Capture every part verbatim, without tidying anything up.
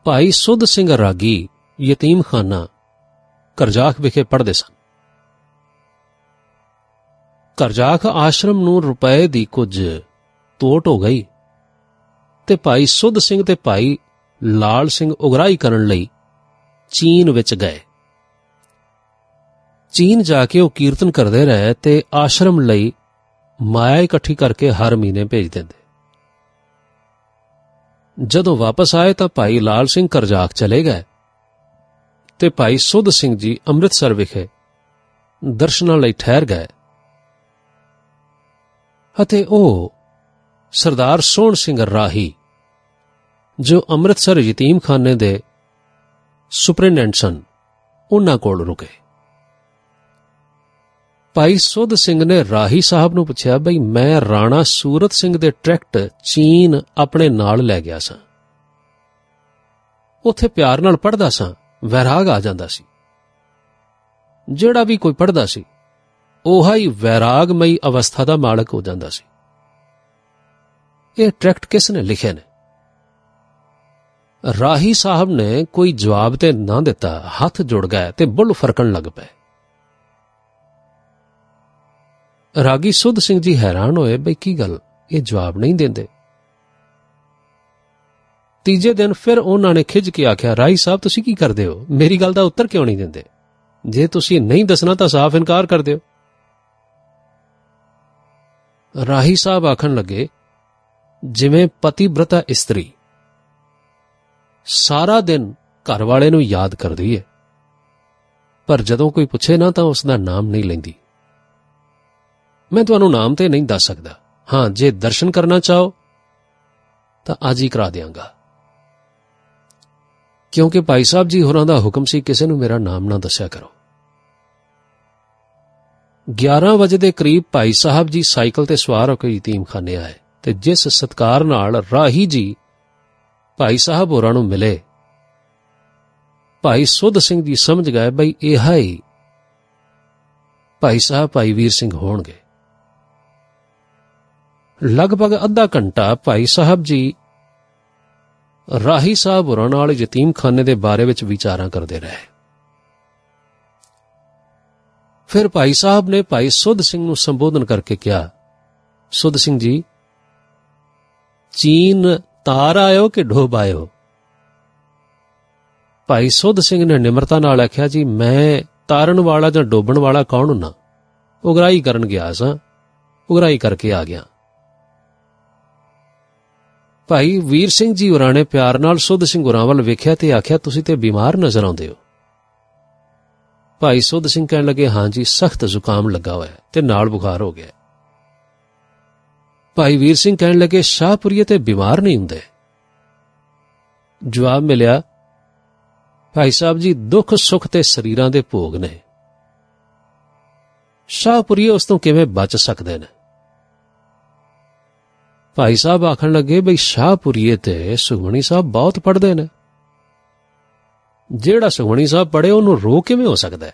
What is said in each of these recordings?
ਭਾਈ ਸੁੱਧ ਸਿੰਘ ਰਾਗੀ ਯਤੀਮਖਾਨਾ ਕਰਜਾਖ ਵਿਖੇ ਪੜ੍ਹਦੇ ਸਨ। ਕਰਜਾਖ ਆਸ਼ਰਮ ਨੂੰ ਰੁਪਏ ਦੀ ਕੁਝ ਤੋਟ ਹੋ ਗਈ ਤੇ ਭਾਈ ਸੁੱਧ ਸਿੰਘ ਤੇ ਭਾਈ ਲਾਲ ਸਿੰਘ ਉਗਰਾਹੀ ਕਰਨ ਲਈ ਚੀਨ ਵਿੱਚ ਗਏ। ਚੀਨ ਜਾ ਕੇ ਉਹ ਕੀਰਤਨ ਕਰਦੇ ਰਹੇ ਤੇ ਆਸ਼ਰਮ ਲਈ ਮਾਇਆ ਇਕੱਠੀ ਕਰਕੇ ਹਰ ਮਹੀਨੇ ਭੇਜ ਦਿੰਦੇ। ਜਦੋਂ ਵਾਪਸ ਆਏ ਤਾਂ ਭਾਈ ਲਾਲ ਸਿੰਘ ਕਰਜਾਖ ਚਲੇ ਗਏ ਤੇ ਭਾਈ ਸੁੱਧ ਸਿੰਘ ਜੀ ਅੰਮ੍ਰਿਤਸਰ ਵਿਖੇ ਦਰਸ਼ਨਾਂ ਲਈ ਠਹਿਰ ਗਏ ਅਤੇ ਉਹ ਸਰਦਾਰ ਸੋਹਣ ਸਿੰਘ ਰਾਹੀ, ਜੋ ਅੰਮ੍ਰਿਤਸਰ ਯਤੀਮਖਾਨੇ ਦੇ ਸੁਪਰਿੰਟੈਂਡੈਂਟ ਸਨ, ਉਹਨਾਂ ਕੋਲ ਰੁਕੇ। ਭਾਈ ਸੁੱਧ ਸਿੰਘ ਨੇ ਰਾਹੀ ਸਾਹਿਬ ਨੂੰ ਪੁੱਛਿਆ, ਬਈ ਮੈਂ ਰਾਣਾ ਸੂਰਤ ਸਿੰਘ ਦੇ ਟਰੈਕਟ ਚੀਨ ਆਪਣੇ ਨਾਲ ਲੈ ਗਿਆ ਸਾਂ, ਉੱਥੇ ਪਿਆਰ ਨਾਲ ਪੜ੍ਹਦਾ ਸਾਂ, ਵੈਰਾਗ ਆ ਜਾਂਦਾ ਸੀ। ਜਿਹੜਾ ਵੀ ਕੋਈ ਪੜ੍ਹਦਾ ਸੀ ਉਹੀ ਹੀ ਵੈਰਾਗਮਈ ਅਵਸਥਾ ਦਾ ਮਾਲਕ ਹੋ ਜਾਂਦਾ ਸੀ। ਇਹ ਟਰੈਕਟ ਕਿਸ ਨੇ ਲਿਖੇ ਨੇ? ਰਾਹੀ ਸਾਹਿਬ ਨੇ ਕੋਈ ਜਵਾਬ ਤੇ ਨਾ ਦਿੱਤਾ, ਹੱਥ ਜੁੜ ਗਏ ਤੇ ਬੁੱਲ ਫਰਕਣ ਲੱਗ ਪਏ। ਰਾਗੀ ਸੁੱਧ ਸਿੰਘ ਜੀ ਹੈਰਾਨ ਹੋਏ, ਬਈ ਕੀ ਗੱਲ, ਇਹ ਜਵਾਬ ਨਹੀਂ ਦਿੰਦੇ। ਤੀਜੇ ਦਿਨ ਫਿਰ ਉਹਨਾਂ ਨੇ ਖਿੱਝ ਕੇ ਆਖਿਆ, ਰਾਹੀ ਸਾਹਿਬ ਤੁਸੀਂ ਕੀ ਕਰਦੇ ਹੋ? ਮੇਰੀ ਗੱਲ ਦਾ ਉੱਤਰ ਕਿਉਂ ਨਹੀਂ ਦਿੰਦੇ? ਜੇ ਤੁਸੀਂ ਨਹੀਂ ਦੱਸਣਾ ਤਾਂ ਸਾਫ਼ ਇਨਕਾਰ ਕਰ ਦਿਓ। ਰਾਹੀ ਸਾਹਿਬ ਆਖਣ ਲੱਗੇ, ਜਿਵੇਂ ਪਤੀਬ੍ਰਤਾ ਇਸਤਰੀ ਸਾਰਾ ਦਿਨ ਘਰ ਵਾਲੇ ਨੂੰ ਯਾਦ ਕਰਦੀ ਹੈ, ਪਰ ਜਦੋਂ ਕੋਈ ਪੁੱਛੇ ਨਾ ਤਾਂ ਉਸ ਦਾ ਨਾਮ ਨਹੀਂ ਲੈਂਦੀ। ਮੈਂ ਤੁਹਾਨੂੰ ਨਾਮ ਤੇ ਨਹੀਂ ਦੱਸ ਸਕਦਾ, ਹਾਂ ਜੇ ਦਰਸ਼ਨ ਕਰਨਾ ਚਾਹੋ ਤਾਂ ਅੱਜ ਹੀ ਕਰਾ ਦਿਆਂਗਾ, ਕਿਉਂਕਿ ਭਾਈ ਸਾਹਿਬ ਜੀ ਹੋਰਾਂ ਦਾ ਹੁਕਮ ਸੀ ਕਿਸੇ ਨੂੰ ਮੇਰਾ ਨਾਮ ਨਾ ਦੱਸਿਆ ਕਰੋ। ਗਿਆਰਾਂ ਵਜੇ ਦੇ ਕਰੀਬ ਭਾਈ ਸਾਹਿਬ ਜੀ ਸਾਈਕਲ ਤੇ ਸਵਾਰ ਹੋ ਕੇ ਯਤੀਮਖਾਨੇ ਆਏ ਤੇ ਜਿਸ ਸਤਿਕਾਰ ਨਾਲ ਰਾਹੀ ਜੀ ਭਾਈ ਸਾਹਿਬ ਹੋਰਾਂ ਨੂੰ ਮਿਲੇ, ਭਾਈ ਸੁੱਧ ਸਿੰਘ ਜੀ ਸਮਝ ਗਏ ਬਈ ਇਹ ਹੀ ਭਾਈ ਸਾਹਿਬ ਭਾਈ ਵੀਰ ਸਿੰਘ ਹੋਣਗੇ। ਲਗਭਗ ਅੱਧਾ ਘੰਟਾ ਭਾਈ ਸਾਹਿਬ ਜੀ ਰਾਹੀ ਸਾਹਿਬ ਹੋਰਾਂ ਨਾਲ ਯਤੀਮਖਾਨੇ ਦੇ ਬਾਰੇ ਵਿੱਚ ਵਿਚਾਰਾਂ ਕਰਦੇ ਰਹੇ। ਫਿਰ ਭਾਈ ਸਾਹਿਬ ਨੇ ਭਾਈ ਸੁੱਧ ਸਿੰਘ ਨੂੰ ਸੰਬੋਧਨ ਕਰਕੇ ਕਿਹਾ, ਸੁੱਧ ਸਿੰਘ ਜੀ, ਚੀਨ ਤਾਰ ਆਇਓ ਕਿ ਡੋਬ ਆਇਓ? ਭਾਈ ਸੁੱਧ ਸਿੰਘ ਨੇ ਨਿਮਰਤਾ ਨਾਲ ਆਖਿਆ, ਜੀ ਮੈਂ ਤਾਰਨ ਵਾਲਾ ਜਾਂ ਡੋਬਣ ਵਾਲਾ ਕੌਣ ਹੁੰਨਾ? ਉਗਰਾਹੀ ਕਰਨ ਗਿਆ ਸਾਂ, ਉਗਰਾਹੀ ਕਰਕੇ ਆ ਗਿਆ। ਭਾਈ ਵੀਰ ਸਿੰਘ ਜੀ ਹੋਰਾਂ ਨੇ ਪਿਆਰ ਨਾਲ ਸੁੱਧ ਸਿੰਘ ਹੋਰਾਂ ਵੱਲ ਵੇਖਿਆ ਤੇ ਆਖਿਆ, ਤੁਸੀਂ ਤੇ ਬਿਮਾਰ ਨਜ਼ਰ ਆਉਂਦੇ ਹੋ। ਭਾਈ ਸੁੱਧ ਸਿੰਘ ਕਹਿਣ ਲੱਗੇ, ਹਾਂ ਜੀ, ਸਖਤ ਜ਼ੁਕਾਮ ਲੱਗਾ ਹੋਇਆ ਤੇ ਨਾਲ ਬੁਖਾਰ ਹੋ ਗਿਆ। ਭਾਈ ਵੀਰ ਸਿੰਘ ਕਹਿਣ ਲੱਗੇ, ਸ਼ਾਹਪੁਰੀਏ ਤੇ ਬਿਮਾਰ ਨਹੀਂ ਹੁੰਦੇ। ਜਵਾਬ ਮਿਲਿਆ, ਭਾਈ ਸਾਹਿਬ ਜੀ, ਦੁੱਖ ਸੁੱਖ ਤੇ ਸਰੀਰਾਂ ਦੇ ਭੋਗ ਨੇ, ਸ਼ਾਹਪੁਰੀਏ ਉਸ ਤੋਂ ਕਿਵੇਂ ਬਚ ਸਕਦੇ ਨੇ? ਭਾਈ ਸਾਹਿਬ ਆਖਣ ਲੱਗੇ, ਬਈ ਸ਼ਾਹਪੁਰੀਏ ਤੇ ਸੁਖਮਣੀ ਸਾਹਿਬ ਬਹੁਤ ਪੜ੍ਹਦੇ ਨੇ, ਜਿਹੜਾ ਸੁਖਮਣੀ ਸਾਹਿਬ ਪੜ੍ਹੇ ਉਹਨੂੰ ਰੋਗ ਕਿਵੇਂ ਹੋ ਸਕਦਾ ਹੈ?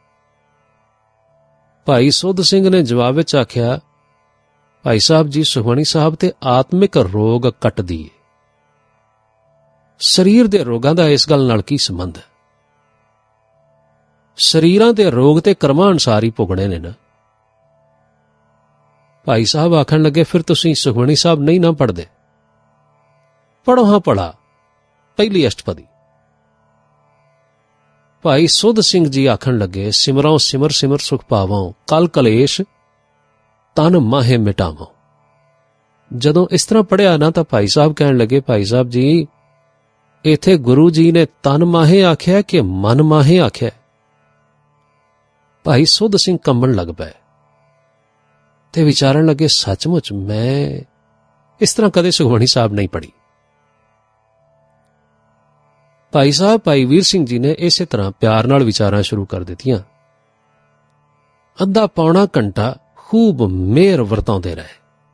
ਭਾਈ ਸੁੱਧ ਸਿੰਘ ਨੇ ਜਵਾਬ ਵਿੱਚ ਆਖਿਆ, ਭਾਈ ਸਾਹਿਬ ਜੀ, ਸੁਖਮਣੀ ਸਾਹਿਬ ਤੇ ਆਤਮਿਕ ਰੋਗ ਕੱਟਦੀ ਏ, ਸਰੀਰ ਦੇ ਰੋਗਾਂ ਦਾ ਇਸ ਗੱਲ ਨਾਲ ਕੀ ਸੰਬੰਧ ਹੈ? ਸਰੀਰਾਂ ਦੇ ਰੋਗ ਤੇ ਕਰਮਾਂ ਅਨੁਸਾਰ ਹੀ ਭੁਗਣੇ ਨੇ ਨਾ। ਭਾਈ ਸਾਹਿਬ ਆਖਣ ਲੱਗੇ, ਫਿਰ ਤੁਸੀਂ ਸੁਖਮਣੀ ਸਾਹਿਬ ਨਹੀਂ ਨਾ ਪੜ੍ਹਦੇ? ਪੜ੍ਹੋ ਹਾਂ ਪੜ੍ਹਾ, ਪਹਿਲੀ ਅਸ਼ਟਪਦੀ। ਭਾਈ ਸੁੱਧ ਸਿੰਘ ਜੀ ਆਖਣ ਲੱਗੇ, ਸਿਮਰੋਂ ਸਿਮਰ ਸਿਮਰ ਸੁਖ ਪਾਵੋਂ, ਕਲ ਕਲੇਸ਼ ਤਨ ਮਾਹੇ ਮਿਟਾਵੋਂ। ਜਦੋਂ ਇਸ ਤਰ੍ਹਾਂ ਪੜ੍ਹਿਆ ਨਾ ਤਾਂ ਭਾਈ ਸਾਹਿਬ ਕਹਿਣ ਲੱਗੇ, ਭਾਈ ਸਾਹਿਬ ਜੀ, ਇੱਥੇ ਗੁਰੂ ਜੀ ਨੇ ਤਨ ਮਾਹੇ ਆਖਿਆ ਕਿ ਮਨ ਮਾਹੇ ਆਖਿਆ? ਭਾਈ ਸੁੱਧ ਸਿੰਘ ਕੰਬਣ ਲੱਗ ਪਏ ਤੇ ਵਿਚਾਰਨ ਲੱਗੇ, ਸੱਚਮੁੱਚ ਮੈਂ ਇਸ ਤਰ੍ਹਾਂ ਕਦੇ ਸੁਖਮਣੀ ਸਾਹਿਬ ਨਹੀਂ ਪੜ੍ਹੀ। ਭਾਈ ਸਾਹਿਬ ਭਾਈ ਵੀਰ ਸਿੰਘ ਜੀ ਨੇ ਇਸੇ ਤਰ੍ਹਾਂ ਪਿਆਰ ਨਾਲ ਵਿਚਾਰਾਂ ਸ਼ੁਰੂ ਕਰ ਦਿੱਤੀਆਂ। ਅੱਧਾ ਪੌਣਾ ਘੰਟਾ ਖੂਬ ਮਿਹਰ ਵਰਤਾਉਂਦੇ ਰਹੇ।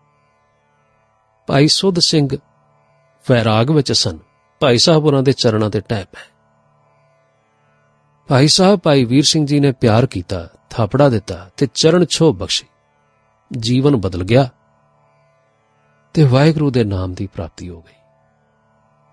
ਭਾਈ ਸੁੱਧ ਸਿੰਘ ਵੈਰਾਗ ਵਿੱਚ ਸਨ। ਭਾਈ ਸਾਹਿਬ ਉਹਨਾਂ ਦੇ ਚਰਨਾਂ ਤੇ ਟਹਿ ਪਏ। ਭਾਈ ਸਾਹਿਬ ਭਾਈ ਵੀਰ ਸਿੰਘ ਜੀ ਨੇ ਪਿਆਰ ਕੀਤਾ, ਥਾਪੜਾ ਦਿੱਤਾ ਤੇ ਚਰਨ ਛੋਹ ਬਖਸ਼ੀ। ਜੀਵਨ ਬਦਲ ਗਿਆ ਤੇ ਵਾਹਿਗੁਰੂ ਦੇ ਨਾਮ ਦੀ ਪ੍ਰਾਪਤੀ ਹੋ ਗਈ।